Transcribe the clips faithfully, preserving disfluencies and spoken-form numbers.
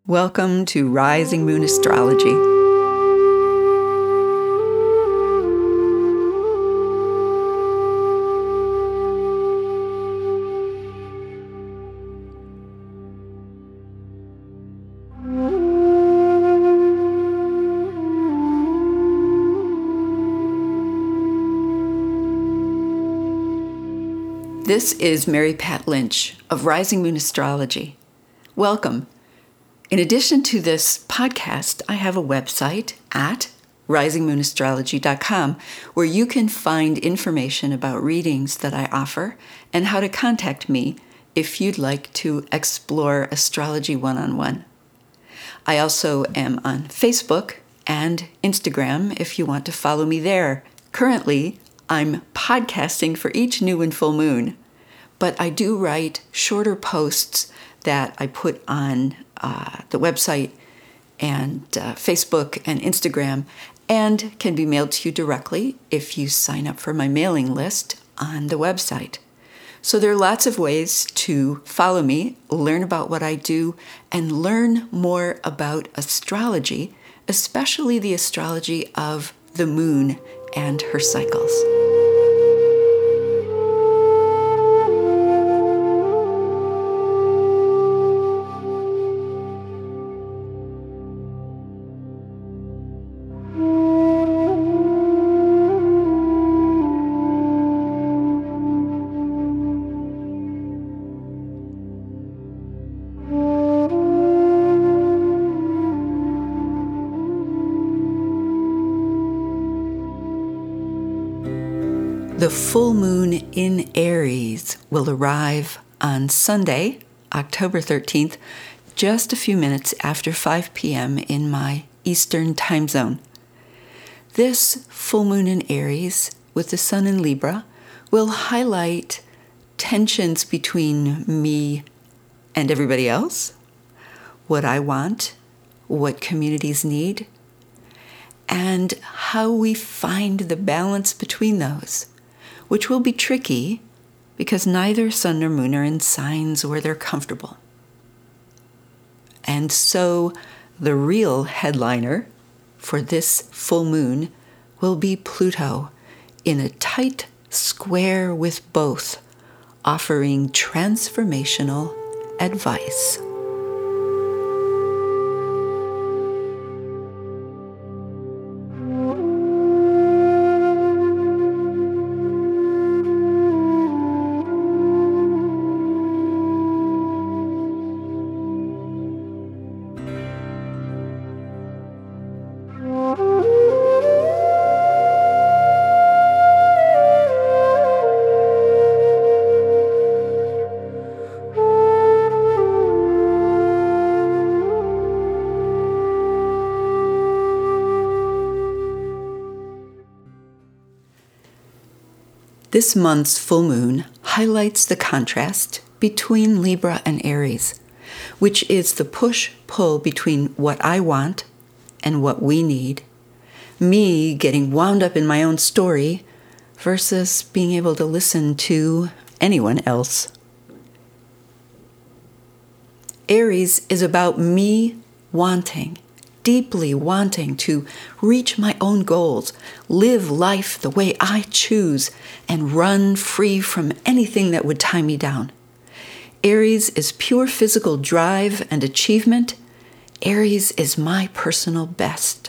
Welcome to Rising Moon Astrology. This is Mary Pat Lynch of Rising Moon Astrology. Welcome. In addition to this podcast, I have a website at rising moon astrology dot com where you can find information about readings that I offer and how to contact me if you'd like to explore astrology one-on-one. I also am on Facebook and Instagram if you want to follow me there. Currently, I'm podcasting for each new and full moon, but I do write shorter posts that I put on uh, the website and uh, Facebook and Instagram, and can be mailed to you directly if you sign up for my mailing list on the website. So there are lots of ways to follow me, learn about what I do, and learn more about astrology, especially the astrology of the moon and her cycles. The full moon in Aries will arrive on Sunday, October thirteenth, just a few minutes after five p.m. in my Eastern time zone. This full moon in Aries, with the sun in Libra, will highlight tensions between me and everybody else, what I want, what communities need, and how we find the balance between those, which will be tricky because neither sun nor moon are in signs where they're comfortable. And so the real headliner for this full moon will be Pluto in a tight square with both, offering transformational advice. This month's full moon highlights the contrast between Libra and Aries, which is the push-pull between what I want and what we need, me getting wound up in my own story versus being able to listen to anyone else. Aries is about me wanting, deeply wanting to reach my own goals, live life the way I choose, and run free from anything that would tie me down. Aries is pure physical drive and achievement. Aries is my personal best.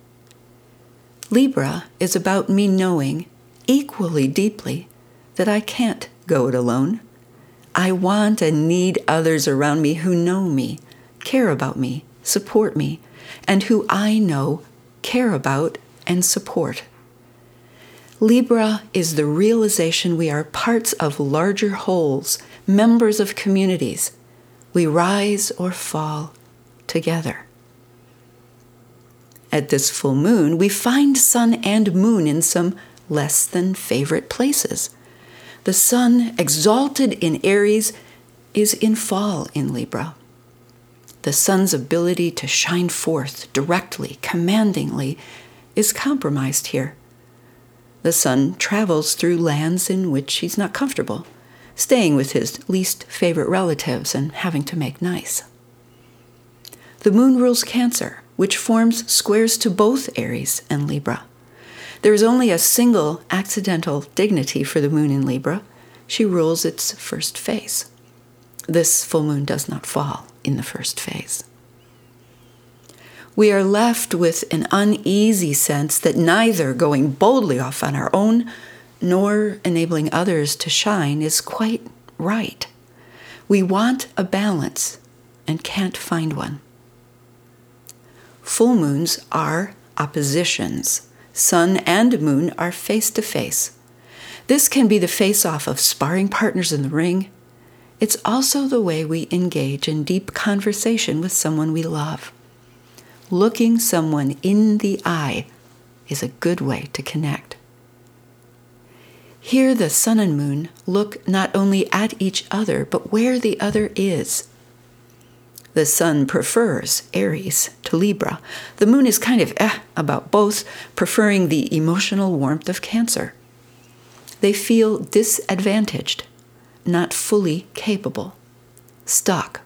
Libra is about me knowing equally deeply that I can't go it alone. I want and need others around me who know me, care about me, support me, and who I know care about and support. Libra is the realization we are parts of larger wholes, members of communities. We rise or fall together. At this full moon, we find sun and moon in some less than favorite places. The sun, exalted in Aries, is in fall in Libra. The sun's ability to shine forth directly, commandingly, is compromised here. The sun travels through lands in which he's not comfortable, staying with his least favorite relatives and having to make nice. The moon rules Cancer, which forms squares to both Aries and Libra. There is only a single accidental dignity for the moon in Libra. She rules its first phase. This full moon does not fall in the first phase. We are left with an uneasy sense that neither going boldly off on our own nor enabling others to shine is quite right. We want a balance and can't find one. Full moons are oppositions. Sun and moon are face-to-face. This can be the face-off of sparring partners in the ring. It's also the way we engage in deep conversation with someone we love. Looking someone in the eye is a good way to connect. Here the sun and moon look not only at each other, but where the other is. The sun prefers Aries to Libra. The moon is kind of eh about both, preferring the emotional warmth of Cancer. They feel disadvantaged, not fully capable, stuck.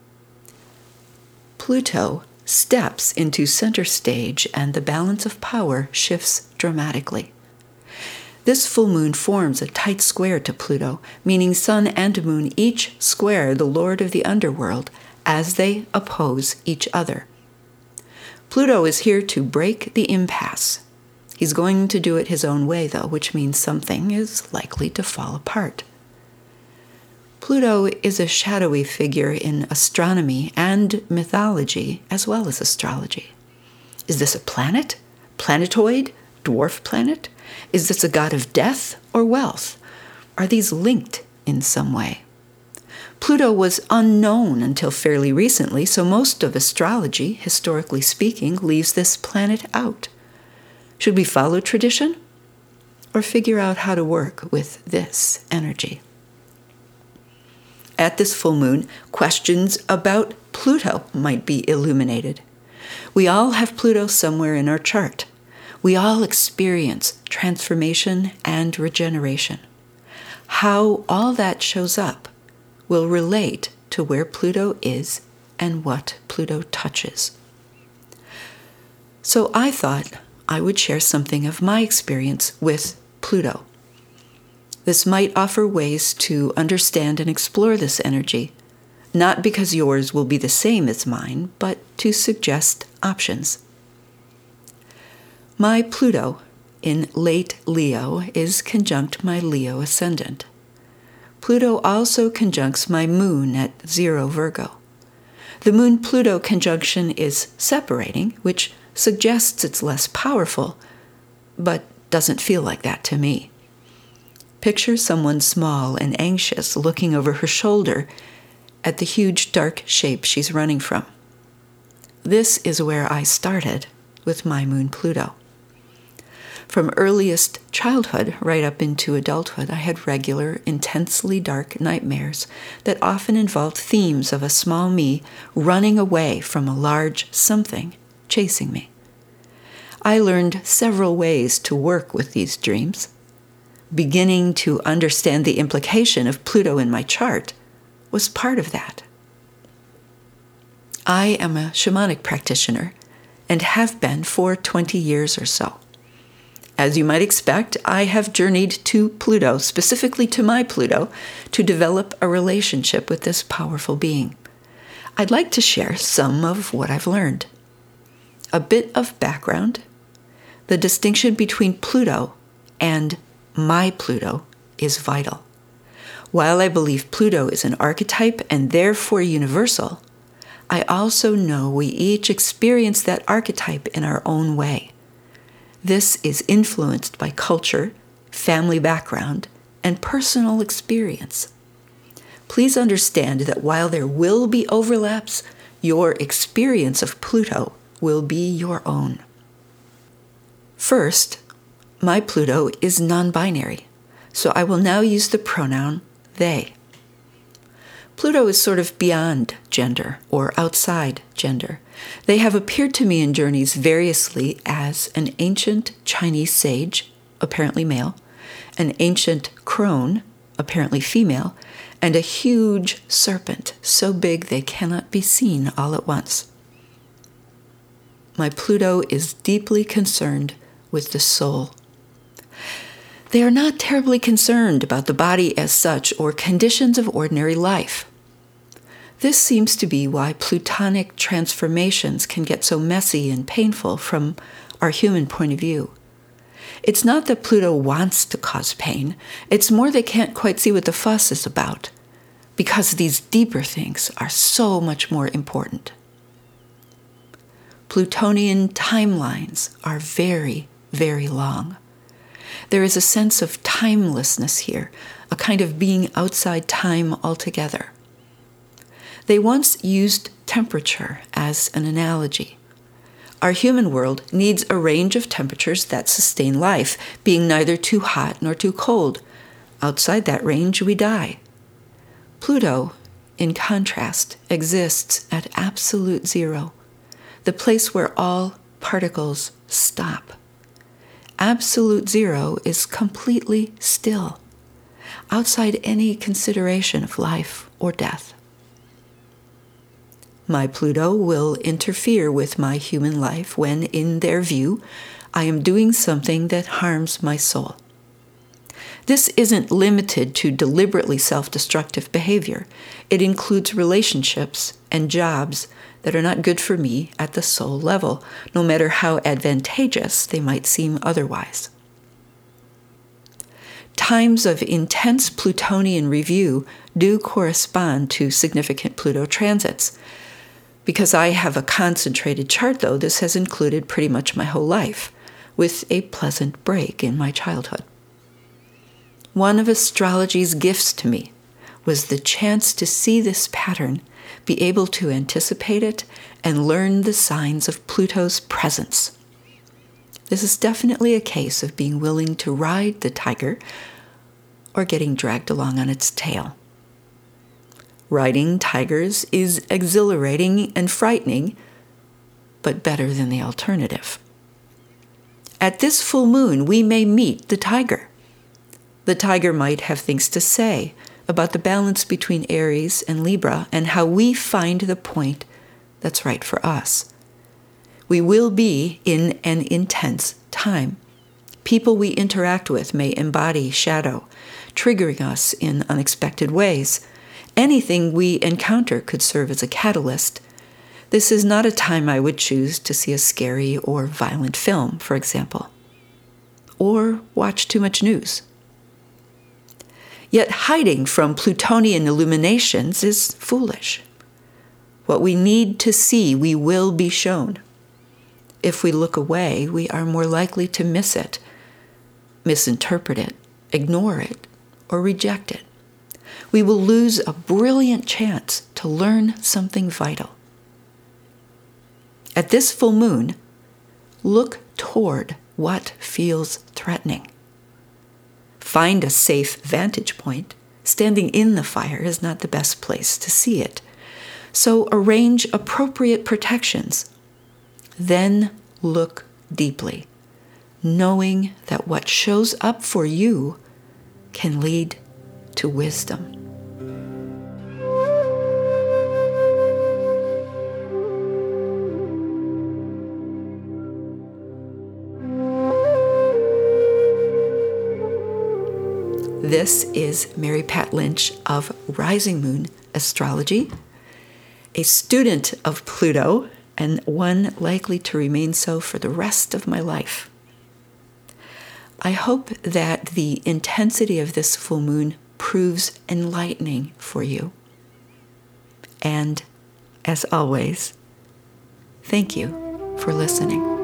Pluto steps into center stage and the balance of power shifts dramatically. This full moon forms a tight square to Pluto, meaning sun and moon each square the lord of the underworld as they oppose each other. Pluto is here to break the impasse. He's going to do it his own way, though, which means something is likely to fall apart. Pluto is a shadowy figure in astronomy and mythology, as well as astrology. Is this a planet? Planetoid? Dwarf planet? Is this a god of death or wealth? Are these linked in some way? Pluto was unknown until fairly recently, so most of astrology, historically speaking, leaves this planet out. Should we follow tradition or figure out how to work with this energy? At this full moon, questions about Pluto might be illuminated. We all have Pluto somewhere in our chart. We all experience transformation and regeneration. How all that shows up will relate to where Pluto is and what Pluto touches. So I thought I would share something of my experience with Pluto. This might offer ways to understand and explore this energy, not because yours will be the same as mine, but to suggest options. My Pluto in late Leo is conjunct my Leo ascendant. Pluto also conjuncts my moon at zero Virgo. The Moon-Pluto conjunction is separating, which suggests it's less powerful, but doesn't feel like that to me. Picture someone small and anxious looking over her shoulder at the huge dark shape she's running from. This is where I started with my Moon-Pluto. From earliest childhood right up into adulthood, I had regular, intensely dark nightmares that often involved themes of a small me running away from a large something chasing me. I learned several ways to work with these dreams. Beginning to understand the implication of Pluto in my chart was part of that. I am a shamanic practitioner and have been for twenty years or so. As you might expect, I have journeyed to Pluto, specifically to my Pluto, to develop a relationship with this powerful being. I'd like to share some of what I've learned. A bit of background. The distinction between Pluto and my Pluto is vital. While I believe Pluto is an archetype and therefore universal, I also know we each experience that archetype in our own way. This is influenced by culture, family background, and personal experience. Please understand that while there will be overlaps, your experience of Pluto will be your own. First, my Pluto is non-binary, so I will now use the pronoun they. Pluto is sort of beyond gender or outside gender. They have appeared to me in journeys variously as an ancient Chinese sage, apparently male, an ancient crone, apparently female, and a huge serpent, so big they cannot be seen all at once. my Pluto is deeply concerned with the soul. They are not terribly concerned about the body as such or conditions of ordinary life. This seems to be why Plutonic transformations can get so messy and painful from our human point of view. It's not that Pluto wants to cause pain, it's more they can't quite see what the fuss is about, because these deeper things are so much more important. Plutonian timelines are very, very long. There is a sense of timelessness here, a kind of being outside time altogether. They once used temperature as an analogy. Our human world needs a range of temperatures that sustain life, being neither too hot nor too cold. Outside that range, we die. Pluto, in contrast, exists at absolute zero, the place where all particles stop. Absolute zero is completely still, outside any consideration of life or death. My Pluto will interfere with my human life when, in their view, I am doing something that harms my soul. This isn't limited to deliberately self-destructive behavior. It includes relationships and jobs that are not good for me at the soul level, no matter how advantageous they might seem otherwise. Times of intense Plutonian review do correspond to significant Pluto transits. Because I have a concentrated chart, though, this has included pretty much my whole life, with a pleasant break in my childhood. One of astrology's gifts to me was the chance to see this pattern, be able to anticipate it, and learn the signs of Pluto's presence. This is definitely a case of being willing to ride the tiger or getting dragged along on its tail. Riding tigers is exhilarating and frightening, but better than the alternative. At this full moon, we may meet the tiger. The tiger might have things to say about the balance between Aries and Libra and how we find the point that's right for us. We will be in an intense time. People we interact with may embody shadow, triggering us in unexpected ways. Anything we encounter could serve as a catalyst. This is not a time I would choose to see a scary or violent film, for example, or watch too much news. Yet hiding from Plutonian illuminations is foolish. What we need to see, we will be shown. If we look away, we are more likely to miss it, misinterpret it, ignore it, or reject it. We will lose a brilliant chance to learn something vital. At this full moon, look toward what feels threatening. Find a safe vantage point. Standing in the fire is not the best place to see it. So arrange appropriate protections. Then look deeply, knowing that what shows up for you can lead to wisdom. This is Mary Pat Lynch of Rising Moon Astrology, a student of Pluto and one likely to remain so for the rest of my life. I hope that the intensity of this full moon proves enlightening for you. And, as always, thank you for listening.